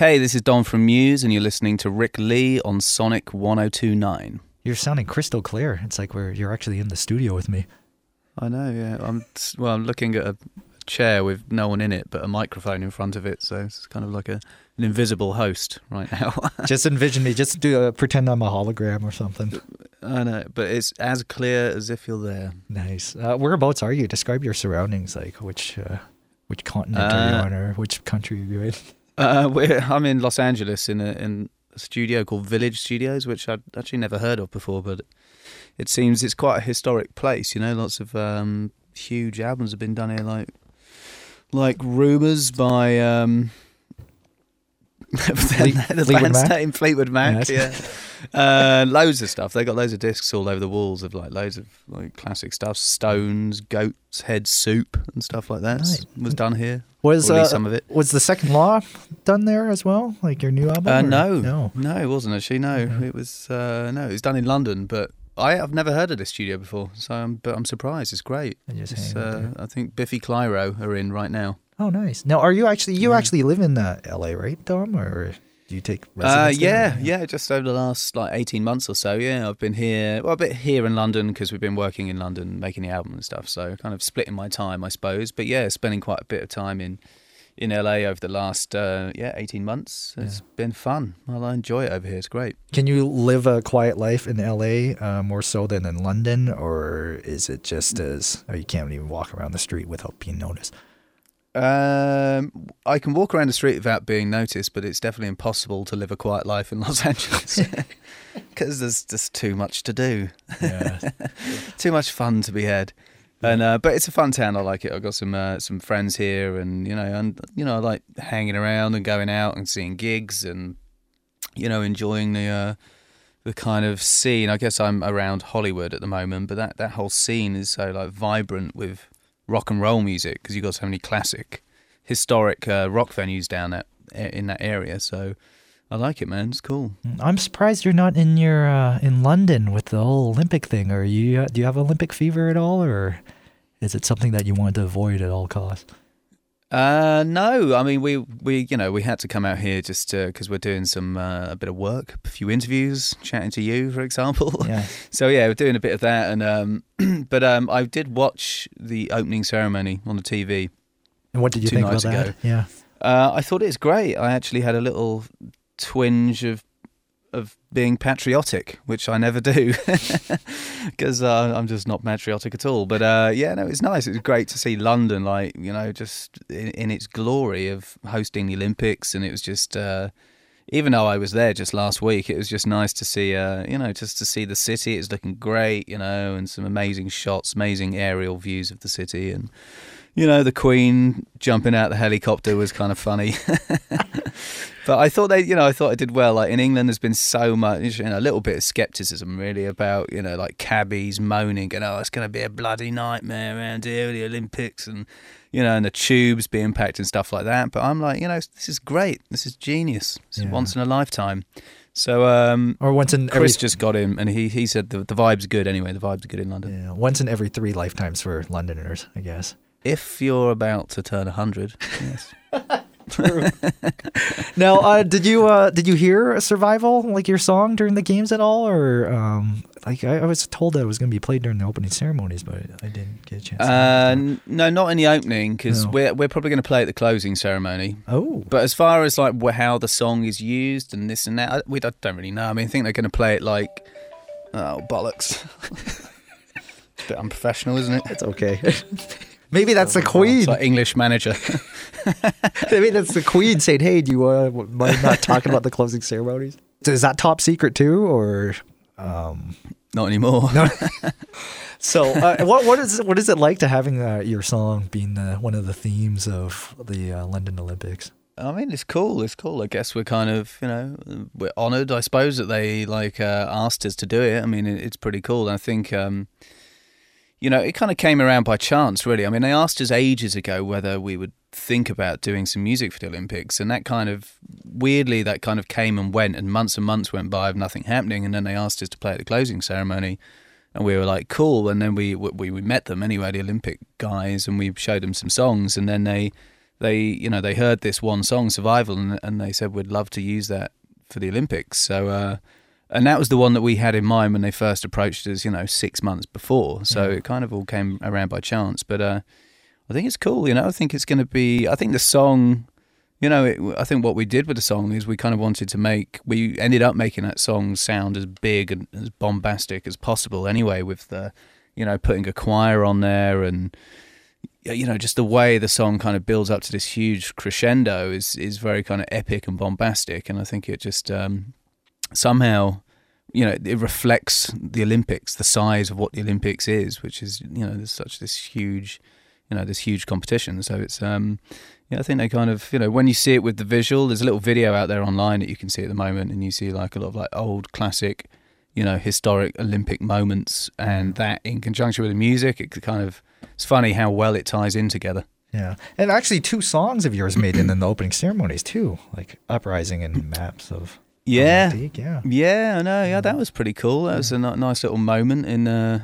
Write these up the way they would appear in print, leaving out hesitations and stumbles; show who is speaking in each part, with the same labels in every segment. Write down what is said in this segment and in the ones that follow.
Speaker 1: Hey, this is Don from Muse, and you're listening to Rick Lee on Sonic 102.9.
Speaker 2: You're sounding crystal clear. It's like you're actually in the studio with me.
Speaker 1: I know, yeah. I'm looking at a chair with no one in it, but a microphone in front of it, so it's kind of like an invisible host right now.
Speaker 2: Just envision me. Just pretend I'm a hologram or something.
Speaker 1: I know, but it's as clear as if you're there.
Speaker 2: Nice. Whereabouts are you? Describe your surroundings. Like which continent are you on, or which country are you in?
Speaker 1: I'm in Los Angeles in a studio called Village Studios, which I'd actually never heard of before, but it seems it's quite a historic place. You know, lots of huge albums have been done here, like Rumours by the band's name, Fleetwood Mac. Yes. Yeah, loads of stuff. They got loads of discs all over the walls of loads of classic stuff. Stones, Goat's Head Soup, and stuff like that was done here.
Speaker 2: Was
Speaker 1: some of it.
Speaker 2: Was The Second Law done there as well? Like your new album?
Speaker 1: No, it wasn't actually. No, it was it was done in London, but I've never heard of this studio before, so I'm surprised. It's great. I think Biffy Clyro are in right now.
Speaker 2: Oh, nice. Now, are you actually actually live in LA, right, Dom, or do you take residence there?
Speaker 1: Yeah, just over the last 18 months or so. Yeah, I've been here, a bit here in London because we've been working in London, making the album and stuff. So kind of splitting my time, I suppose. But yeah, spending quite a bit of time in LA over the last 18 months. It's been fun. Well, I enjoy it over here. It's great.
Speaker 2: Can you live a quiet life in LA more so than in London, or is it just you can't even walk around the street without being noticed?
Speaker 1: I can walk around the street without being noticed, but it's definitely impossible to live a quiet life in Los Angeles because there's just too much to do. Yeah. Too much fun to be had. And but it's a fun town. I like it. I've got some friends here, and I like hanging around and going out and seeing gigs, and enjoying the kind of scene. I guess I'm around Hollywood at the moment, but that whole scene is so vibrant with rock and roll music because you've got so many classic, historic rock venues down in that area. So I like it, man. It's cool.
Speaker 2: I'm surprised you're not in in London with the whole Olympic thing. Or do you have Olympic fever at all, or is it something that you want to avoid at all costs?
Speaker 1: No, I mean we had to come out here just because we're doing some a bit of work, a few interviews, chatting to you, for example. Yeah. So yeah, we're doing a bit of that, and but I did watch the opening ceremony on the TV.
Speaker 2: And what did you think about that?
Speaker 1: Ago. Yeah, I thought it was great. I actually had a little twinge of being patriotic, which I never do because I'm just not patriotic at all. But it's nice. It was great to see London, just in its glory of hosting the Olympics. And it was just, even though I was there just last week, it was just nice to see, just to see the city. It's looking great, and some amazing shots, amazing aerial views of the city. And, the Queen jumping out the helicopter was kind of funny. But I thought I did well. Like in England, there's been so much, a little bit of skepticism really about, cabbies moaning and it's going to be a bloody nightmare around here with the Olympics and, and the tubes being packed and stuff like that. But I'm like, this is great. This is genius. This is once in a lifetime. So,
Speaker 2: or once in
Speaker 1: Chris just got him, and he said the vibe's good anyway. The vibe's good in London.
Speaker 2: Yeah, once in every 3 lifetimes for Londoners, I guess.
Speaker 1: If you're about to turn 100, yes.
Speaker 2: True. Now, did you hear Survival, like your song, during the games at all, or I was told that it was going to be played during the opening ceremonies, but I didn't get a chance.
Speaker 1: No, not in the opening because we're probably going to play at the closing ceremony.
Speaker 2: Oh,
Speaker 1: but as far as how the song is used and this and that, we don't really know. I mean, I think they're going to play it bollocks. It's a bit unprofessional, isn't it?
Speaker 2: It's okay. Maybe that's the Queen.
Speaker 1: It's like English manager.
Speaker 2: Maybe that's the Queen saying, "Hey, do you mind not talking about the closing ceremonies?" Is that top secret too, or
Speaker 1: not anymore? No.
Speaker 2: So, what is it like to having your song being one of the themes of the London Olympics?
Speaker 1: I mean, it's cool. It's cool. I guess we're kind of, we're honoured, I suppose, that they asked us to do it. I mean, it's pretty cool. And I think. It kind of came around by chance, really. I mean, they asked us ages ago whether we would think about doing some music for the Olympics, and that kind of came and went, and months went by of nothing happening, and then they asked us to play at the closing ceremony, and we were like, cool, and then we met them anyway, the Olympic guys, and we showed them some songs, and then they they heard this one song, Survival, and they said we'd love to use that for the Olympics. So, and that was the one that we had in mind when they first approached us, 6 months before. So it kind of all came around by chance. But I think it's cool, I think it's going to be, I think the song, I think what we did with the song is we kind of wanted to we ended up making that song sound as big and as bombastic as possible anyway, with the, putting a choir on there, and just the way the song kind of builds up to this huge crescendo is very kind of epic and bombastic. And I think it just somehow, it reflects the Olympics, the size of what the Olympics is, which is, there's such this huge, this huge competition. So it's, I think they kind of, when you see it with the visual, there's a little video out there online that you can see at the moment, and you see like a lot of like old classic, historic Olympic moments, and that in conjunction with the music, it's funny how well it ties in together.
Speaker 2: Yeah. And actually 2 songs of yours made in the opening ceremonies too, like Uprising and Maps of Antique.
Speaker 1: Yeah, I know. Yeah, that was pretty cool. That was a nice little moment in the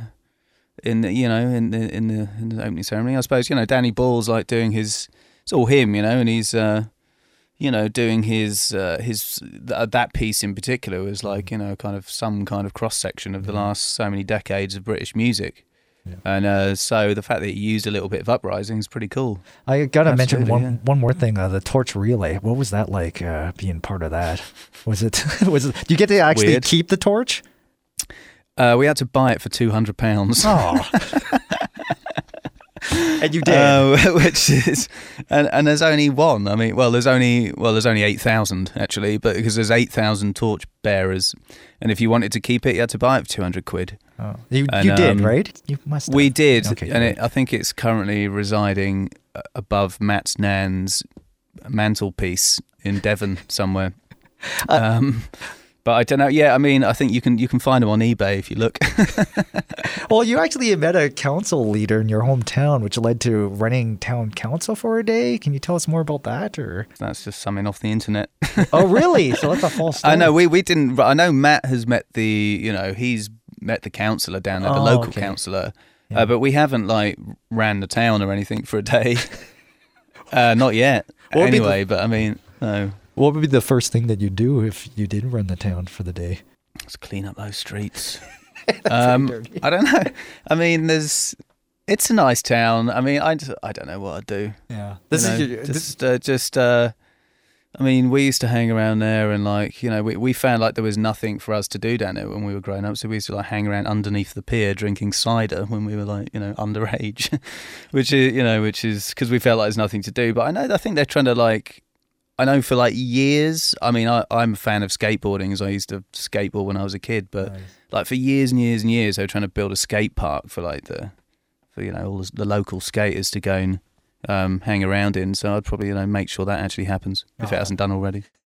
Speaker 1: opening ceremony. I suppose, Danny Ball's like doing his, it's all him, and he's doing his that piece in particular was like, kind of some kind of cross section of the last so many decades of British music. Yeah. And so the fact that he used a little bit of Uprising is pretty cool.
Speaker 2: I gotta mention one more thing. The torch relay. What was that like? Being part of that? Was it? Do you get to actually keep the torch?
Speaker 1: We had to buy it for £200.
Speaker 2: Oh. And you did,
Speaker 1: which is, and there's only one. I mean, there's only 8,000 actually, but because there's 8,000 torch bearers, and if you wanted to keep it, you had to buy it for £200.
Speaker 2: Oh. You did, right? You must have.
Speaker 1: We did,
Speaker 2: okay,
Speaker 1: and I think it's currently residing above Matt Nan's mantelpiece in Devon somewhere. But I don't know. Yeah, I mean, I think you can find them on eBay if you look.
Speaker 2: Well, you actually met a council leader in your hometown, which led to running town council for a day. Can you tell us more about that? Or
Speaker 1: that's just something off the internet.
Speaker 2: Oh, really? So that's a false story.
Speaker 1: I know we didn't. I know Matt has met he's met the councillor down there, the local councillor, but we haven't like ran the town or anything for a day. Not yet. Anyway, but I mean, no.
Speaker 2: What would be the first thing that you do if you did run the town for the day?
Speaker 1: Let's clean up those streets. I don't know. I mean, it's a nice town. I mean, I don't know what I'd do.
Speaker 2: Yeah.
Speaker 1: I mean, we used to hang around there, and like, we found like there was nothing for us to do down there when we were growing up. So we used to like hang around underneath the pier drinking cider when we were like, underage, which is because we felt like there's nothing to do. But I think they're trying to like, I know for like years, I mean, I'm a fan of skateboarding, as I used to skateboard when I was a kid, but nice. Like for years and years and years, they were trying to build a skate park for like all the local skaters to go and hang around in. So I'd probably make sure that actually happens if it hasn't done already.